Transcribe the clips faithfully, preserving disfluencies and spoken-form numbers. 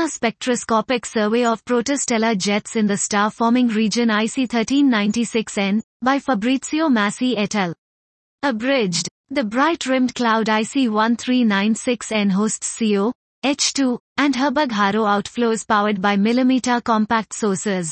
Near-Spectroscopic Survey of Protostellar Jets in the Star-Forming Region I C thirteen ninety-six N, by Fabrizio Massi et al. Abridged. The bright-rimmed cloud I C thirteen ninety-six N hosts C O, H two, and Herbig-Haro outflows powered by millimeter compact sources.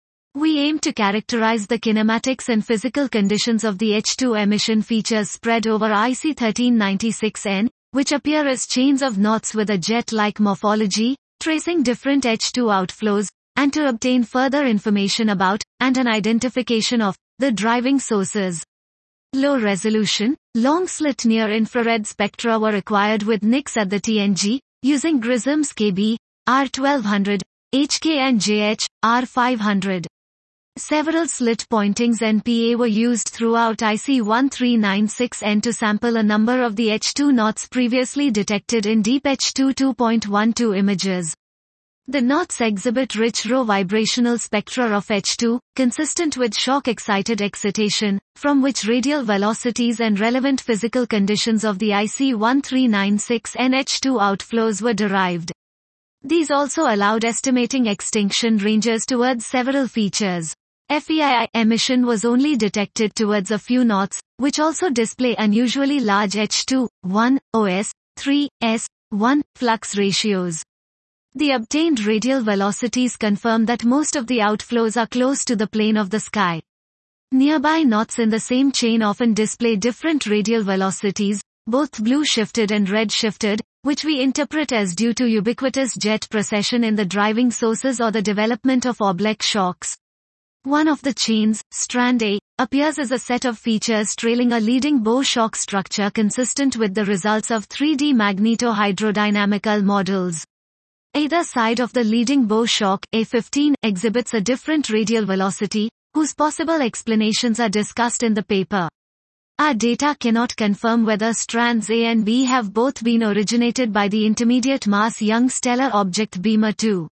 We aim to characterize the kinematics and physical conditions of the H two emission features spread over I C thirteen ninety-six N, which appear as chains of knots with a jet-like morphology, tracing different H two outflows, and to obtain further information about, and an identification of, the driving sources. Low resolution, long-slit near-infrared spectra were acquired with N I C S at the T N G, using GRISMS K B, R twelve hundred, H K and J H, R five hundred. Several slit pointings N P A were used throughout I C thirteen ninety-six N to sample a number of the H two knots previously detected in deep H two two point one two images. The knots exhibit rich raw vibrational spectra of H two, consistent with shock-excited excitation, from which radial velocities and relevant physical conditions of the I C thirteen ninety-six N H two outflows were derived. These also allowed estimating extinction ranges towards several features. F E I I emission was only detected towards a few knots, which also display unusually large H two, one, O S, three, S, one, flux ratios. The obtained radial velocities confirm that most of the outflows are close to the plane of the sky. Nearby knots in the same chain often display different radial velocities, both blue shifted and red shifted, which we interpret as due to ubiquitous jet precession in the driving sources or the development of oblique shocks. One of the chains, strand A, appears as a set of features trailing a leading bow shock structure consistent with the results of three D magneto-hydrodynamical models. Either side of the leading bow shock, A fifteen, exhibits a different radial velocity, whose possible explanations are discussed in the paper. Our data cannot confirm whether strands A and B have both been originated by the intermediate mass young stellar object BEMER two.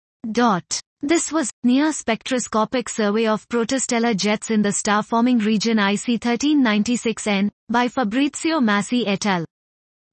Dot. This was, Near-Spectroscopic Survey of Protostellar Jets in the Star-Forming Region I C thirteen ninety-six N, by Fabrizio Massi et al.